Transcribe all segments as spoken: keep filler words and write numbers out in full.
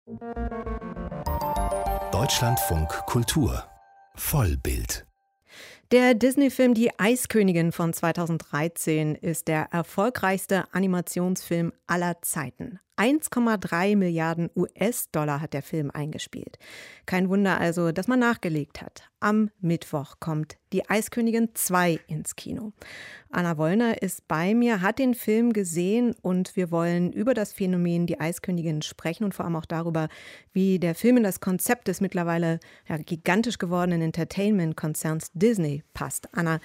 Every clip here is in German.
Deutschlandfunk Kultur Vollbild. Der Disney-Film Die Eiskönigin von zweitausenddreizehn ist der erfolgreichste Animationsfilm aller Zeiten. eins Komma drei Milliarden U S-Dollar hat der Film eingespielt. Kein Wunder also, dass man nachgelegt hat. Am Mittwoch kommt Die Eiskönigin zwei ins Kino. Anna Wollner ist bei mir, hat den Film gesehen und wir wollen über das Phänomen Die Eiskönigin sprechen und vor allem auch darüber, wie der Film in das Konzept des mittlerweile ja, gigantisch gewordenen Entertainment-Konzerns Disney passt. Anna,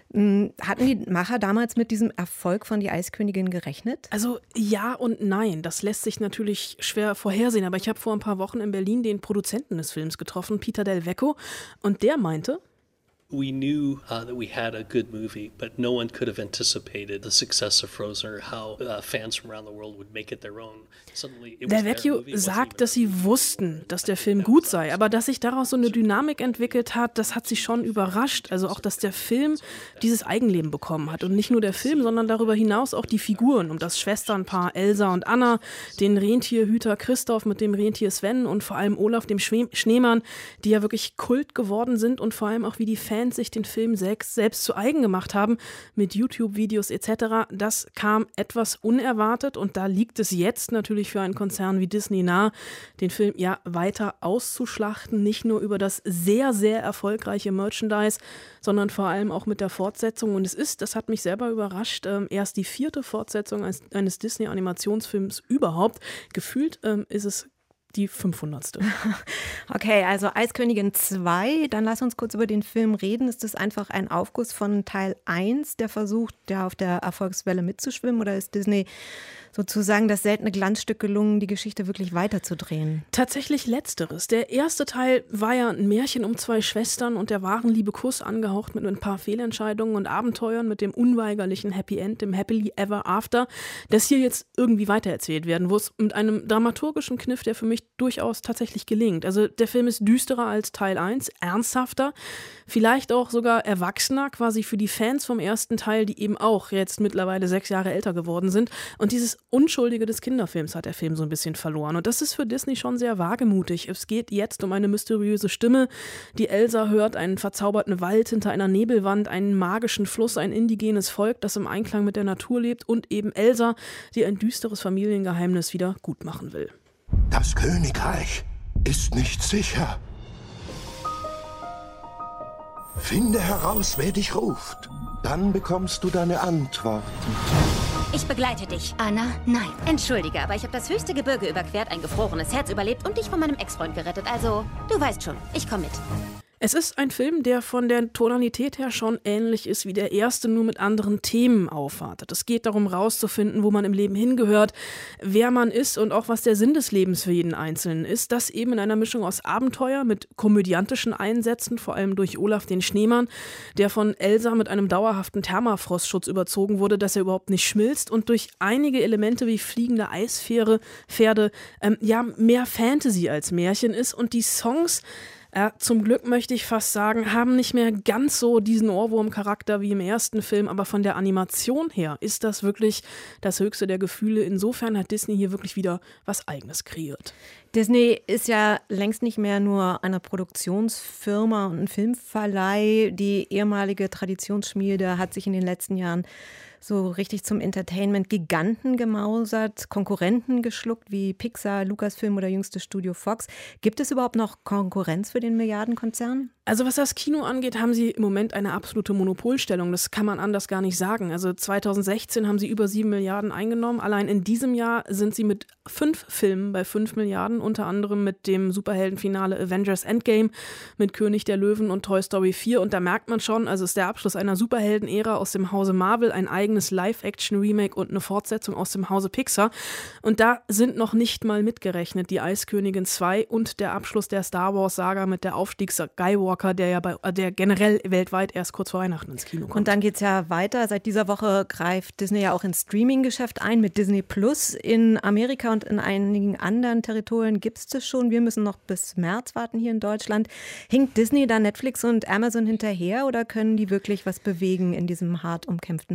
hatten die Macher damals mit diesem Erfolg von Die Eiskönigin gerechnet? Also ja und nein, das lässt sich natürlich schwer vorhersehen, aber ich habe vor ein paar Wochen in Berlin den Produzenten des Films getroffen, Peter Del Vecchio, und der meinte: We knew uh, that we had a good movie, but no one could have anticipated the success of Frozen or how uh, fans from around the world would make it their own. Suddenly, it was Del Vecchio sagt, dass sie wussten, dass der Film gut sei, aber dass sich daraus so eine Dynamik entwickelt hat, das hat sie schon überrascht. Also auch, dass der Film dieses Eigenleben bekommen hat. Und nicht nur der Film, sondern darüber hinaus auch die Figuren, um das Schwesternpaar Elsa und Anna, den Rentierhüter Christoph mit dem Rentier Sven und vor allem Olaf, dem Schwe- Schneemann, die ja wirklich Kult geworden sind und vor allem auch, wie die Fans sich den Film selbst, selbst zu eigen gemacht haben mit YouTube-Videos et cetera. Das kam etwas unerwartet und da liegt es jetzt natürlich für einen Konzern wie Disney nahe, den Film ja weiter auszuschlachten, nicht nur über das sehr, sehr erfolgreiche Merchandise, sondern vor allem auch mit der Fortsetzung. Und es ist, das hat mich selber überrascht, ähm, erst die vierte Fortsetzung eines, eines Disney-Animationsfilms überhaupt. Gefühlt ähm, ist es die fünfhundertste. Okay, also Eiskönigin zwei, dann lass uns kurz über den Film reden. Ist das einfach ein Aufguss von Teil eins, der versucht, ja, auf der Erfolgswelle mitzuschwimmen, oder ist Disney sozusagen das seltene Glanzstück gelungen, die Geschichte wirklich weiterzudrehen? Tatsächlich Letzteres. Der erste Teil war ja ein Märchen um zwei Schwestern und der wahren Liebe Kuss, angehaucht mit ein paar Fehlentscheidungen und Abenteuern, mit dem unweigerlichen Happy End, dem Happily Ever After, das hier jetzt irgendwie weitererzählt werden, wo es mit einem dramaturgischen Kniff, der für mich durchaus tatsächlich gelingt. Also der Film ist düsterer als Teil eins, ernsthafter, vielleicht auch sogar erwachsener, quasi für die Fans vom ersten Teil, die eben auch jetzt mittlerweile sechs Jahre älter geworden sind. Und dieses Unschuldige des Kinderfilms hat der Film so ein bisschen verloren. Und das ist für Disney schon sehr wagemutig. Es geht jetzt um eine mysteriöse Stimme, die Elsa hört, einen verzauberten Wald hinter einer Nebelwand, einen magischen Fluss, ein indigenes Volk, das im Einklang mit der Natur lebt, und eben Elsa, die ein düsteres Familiengeheimnis wieder gut machen will. Das Königreich ist nicht sicher. Finde heraus, wer dich ruft. Dann bekommst du deine Antworten. Ich begleite dich. Anna, nein. Entschuldige, aber ich habe das höchste Gebirge überquert, ein gefrorenes Herz überlebt und dich von meinem Ex-Freund gerettet. Also, du weißt schon, ich komme mit. Es ist ein Film, der von der Tonalität her schon ähnlich ist wie der erste, nur mit anderen Themen aufwartet. Es geht darum, rauszufinden, wo man im Leben hingehört, wer man ist und auch was der Sinn des Lebens für jeden Einzelnen ist. Das eben in einer Mischung aus Abenteuer mit komödiantischen Einsätzen, vor allem durch Olaf den Schneemann, der von Elsa mit einem dauerhaften Thermafrostschutz überzogen wurde, dass er überhaupt nicht schmilzt, und durch einige Elemente wie fliegende Eisfähre, Pferde, ähm, ja, mehr Fantasy als Märchen ist. Und die Songs, Ja, zum Glück möchte ich fast sagen, haben nicht mehr ganz so diesen Ohrwurm-Charakter wie im ersten Film, aber von der Animation her ist das wirklich das höchste der Gefühle. Insofern hat Disney hier wirklich wieder was Eigenes kreiert. Disney ist ja längst nicht mehr nur eine Produktionsfirma und ein Filmverleih. Die ehemalige Traditionsschmiede hat sich in den letzten Jahren so richtig zum Entertainment-Giganten gemausert, Konkurrenten geschluckt wie Pixar, Lucasfilm oder jüngstes Studio Fox. Gibt es überhaupt noch Konkurrenz für den Milliardenkonzern? Also was das Kino angeht, haben sie im Moment eine absolute Monopolstellung. Das kann man anders gar nicht sagen. Also zweitausendsechzehn haben sie über sieben Milliarden eingenommen. Allein in diesem Jahr sind sie mit fünf Filmen bei fünf Milliarden, unter anderem mit dem Superheldenfinale Avengers Endgame, mit König der Löwen und Toy Story vier. Und da merkt man schon, also ist der Abschluss einer Superhelden-Ära aus dem Hause Marvel, ein eigenes Live-Action-Remake und eine Fortsetzung aus dem Hause Pixar. Und da sind noch nicht mal mitgerechnet die Eiskönigin zwei und der Abschluss der Star Wars-Saga mit der Aufstieg Skywalker, der ja bei, der generell weltweit erst kurz vor Weihnachten ins Kino kommt. Und dann geht es ja weiter. Seit dieser Woche greift Disney ja auch ins Streaming-Geschäft ein mit Disney Plus. In Amerika und in einigen anderen Territorien gibt es das schon. Wir müssen noch bis März warten hier in Deutschland. Hinkt Disney da Netflix und Amazon hinterher oder können die wirklich was bewegen in diesem hart umkämpften Streaming-Markt?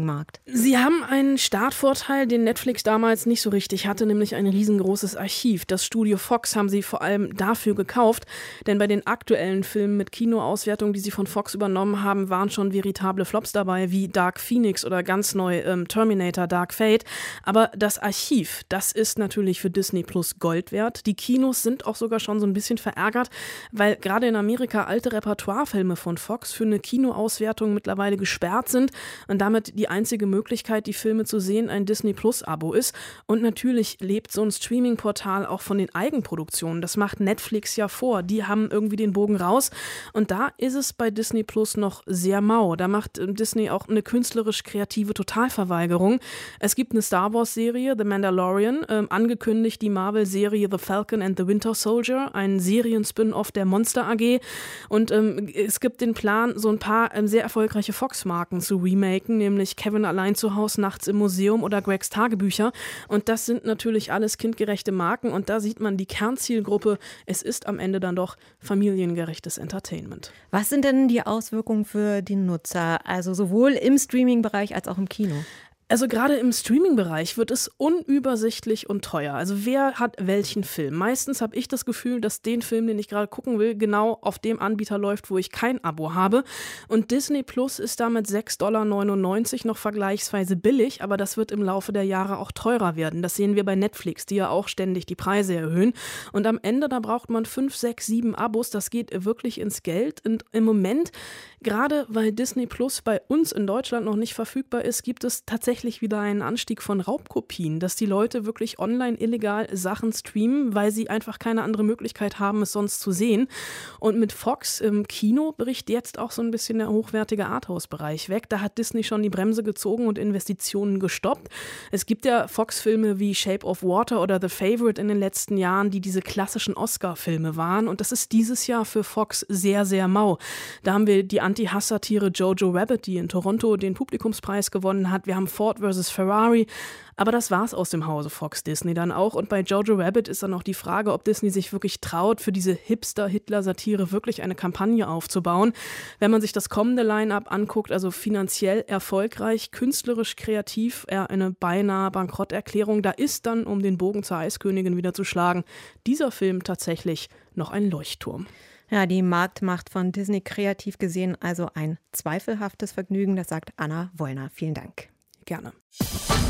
Streaming-Markt? Sie haben einen Startvorteil, den Netflix damals nicht so richtig hatte, nämlich ein riesengroßes Archiv. Das Studio Fox haben sie vor allem dafür gekauft, denn bei den aktuellen Filmen mit Kinoauswertung, die sie von Fox übernommen haben, waren schon veritable Flops dabei, wie Dark Phoenix oder ganz neu ähm, Terminator Dark Fate. Aber das Archiv, das ist natürlich für Disney Plus Gold wert. Die Kinos sind auch sogar schon so ein bisschen verärgert, weil gerade in Amerika alte Repertoirefilme von Fox für eine Kinoauswertung mittlerweile gesperrt sind und damit die einzige Möglichkeit, die Filme zu sehen, ein Disney Plus-Abo ist. Und natürlich lebt so ein Streaming-Portal auch von den Eigenproduktionen. Das macht Netflix ja vor. Die haben irgendwie den Bogen raus. Und da ist es bei Disney Plus noch sehr mau. Da macht Disney auch eine künstlerisch-kreative Totalverweigerung. Es gibt eine Star Wars-Serie, The Mandalorian, ähm, angekündigt die Marvel-Serie The Falcon and the Winter Soldier, ein Serien-Spin-Off der Monster A G. Und ähm, es gibt den Plan, so ein paar ähm, sehr erfolgreiche Fox-Marken zu remaken, nämlich Kevin allein zu Hause, Nachts im Museum oder Gregs Tagebücher. Und das sind natürlich alles kindgerechte Marken und da sieht man die Kernzielgruppe. Es ist am Ende dann doch familiengerechtes Entertainment. Was sind denn die Auswirkungen für die Nutzer, also sowohl im Streaming-Bereich als auch im Kino? Also gerade im Streaming-Bereich wird es unübersichtlich und teuer. Also wer hat welchen Film? Meistens habe ich das Gefühl, dass den Film, den ich gerade gucken will, genau auf dem Anbieter läuft, wo ich kein Abo habe. Und Disney Plus ist damit sechs Komma neunundneunzig Dollar noch vergleichsweise billig, aber das wird im Laufe der Jahre auch teurer werden. Das sehen wir bei Netflix, die ja auch ständig die Preise erhöhen. Und am Ende, da braucht man fünf, sechs, sieben Abos. Das geht wirklich ins Geld. Und im Moment, gerade weil Disney Plus bei uns in Deutschland noch nicht verfügbar ist, gibt es tatsächlich wieder einen Anstieg von Raubkopien, dass die Leute wirklich online illegal Sachen streamen, weil sie einfach keine andere Möglichkeit haben, es sonst zu sehen. Und mit Fox im Kino bricht jetzt auch so ein bisschen der hochwertige Arthouse-Bereich weg. Da hat Disney schon die Bremse gezogen und Investitionen gestoppt. Es gibt ja Fox-Filme wie Shape of Water oder The Favourite in den letzten Jahren, die diese klassischen Oscar-Filme waren. Und das ist dieses Jahr für Fox sehr, sehr mau. Da haben wir die Anti-Hass-Satire Jojo Rabbit, die in Toronto den Publikumspreis gewonnen hat. Wir haben Ford versus Ferrari. Aber das war's aus dem Hause Fox Disney dann auch. Und bei Jojo Rabbit ist dann noch die Frage, ob Disney sich wirklich traut, für diese Hipster-Hitler-Satire wirklich eine Kampagne aufzubauen. Wenn man sich das kommende Line-Up anguckt, also finanziell erfolgreich, künstlerisch kreativ, eher eine beinahe Bankrotterklärung, da ist dann, um den Bogen zur Eiskönigin wieder zu schlagen, dieser Film tatsächlich noch ein Leuchtturm. Ja, die Marktmacht von Disney kreativ gesehen, also ein zweifelhaftes Vergnügen, das sagt Anna Wollner. Vielen Dank. Gerne.